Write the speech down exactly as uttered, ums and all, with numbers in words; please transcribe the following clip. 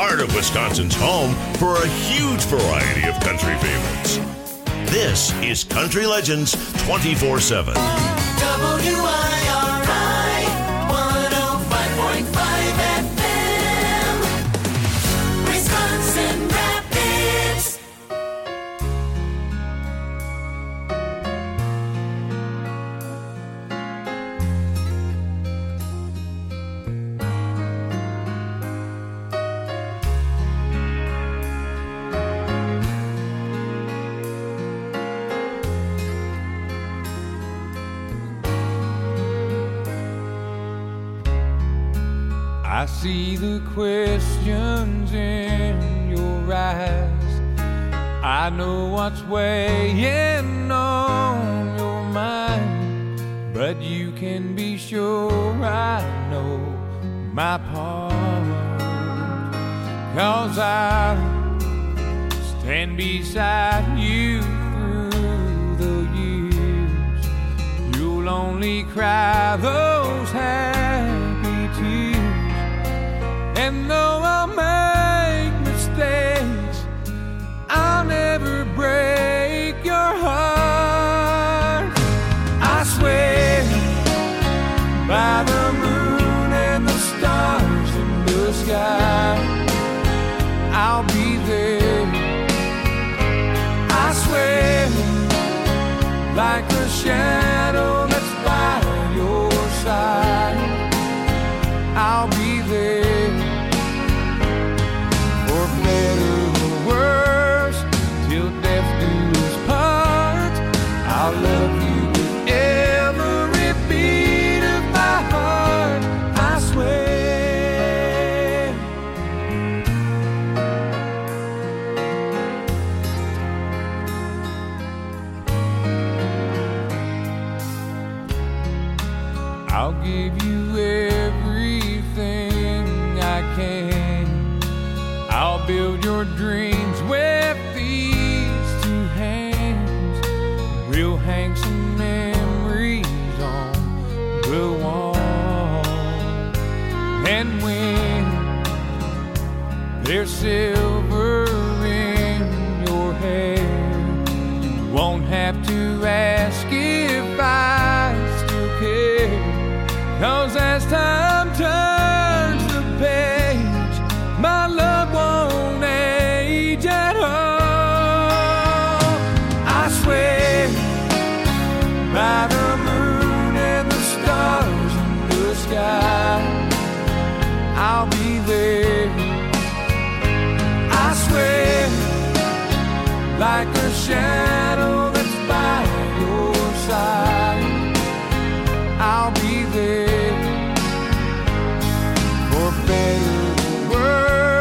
heart of Wisconsin's home for a huge variety of country favorites. This is Country Legends twenty-four seven. W I R I one oh five point five F M, Wisconsin Rapids. I see the questions in your eyes. I know what's weighing on your mind, but you can be sure I know my part. 'Cause I stand beside you through the years. You'll only cry those happy tears. And though I'll make mistakes, I'll never break your heart. I swear by the moon and the stars in the sky, I'll be there. I swear like a shadow that's by your side, I'll be there. For better or worse, till death do us part, I'll love you with every beat of my heart, I swear. I'll give you everything I can. I'll build your dreams with these two hands. We'll hang some memories on the wall. And when there's silver in your hair, you won't have to ask if I still care. 'Cause as time turns the page, my love won't age at all. I swear by the moon and the stars in the sky, I'll be there. I swear like a shadow